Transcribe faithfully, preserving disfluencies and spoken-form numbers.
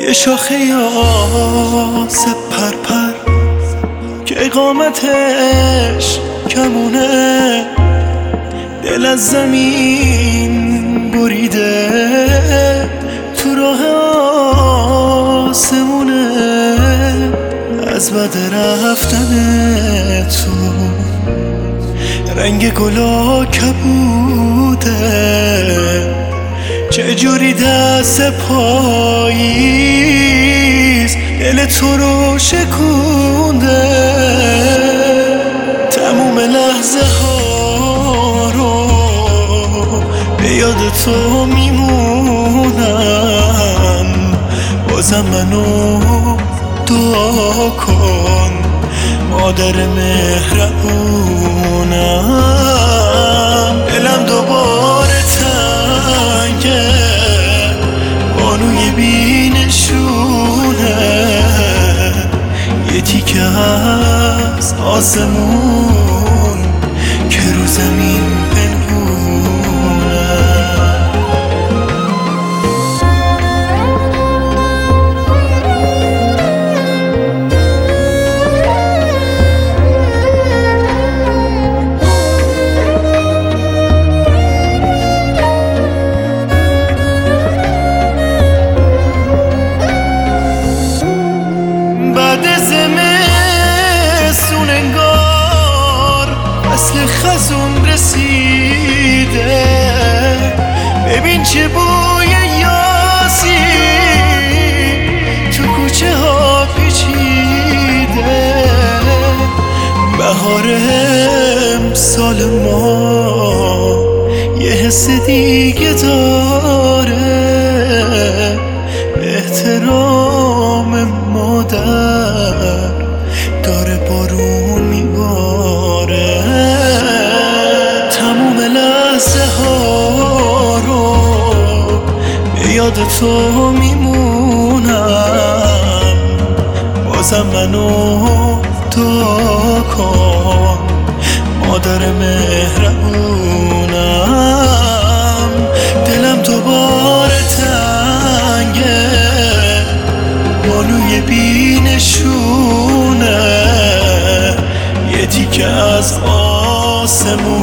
یه شاخه یاس پرپر که اقامتش کمونه، دل از زمین بریده تو راه آسمونه. از بد رفتن تو رنگ گلا کبوده، چجوری دست پاییز دل تو رو شکونده. تموم لحظه ها رو به یاد تو میمونم، بازم منو دعا کن مادر مهربونم. دلم دوباره تنگه، بانوی بینشونه، یه تیکه از آسمون که رو زمین پنهونه. بعد زمستون انگار فصل خزون رسیده، ببین چه بوی یاسی تو کوچه ها پیچیده. بهار امسال ما یه حس دیگه داره، احترام مادر داره بارون میباره. تموم لحظه ها رو به یاد تو میمونم، بازم منو دعا کن مادر مهربونم. دلم دوباره تنگه، بانوی بینشونه، یه تیکه از آسمون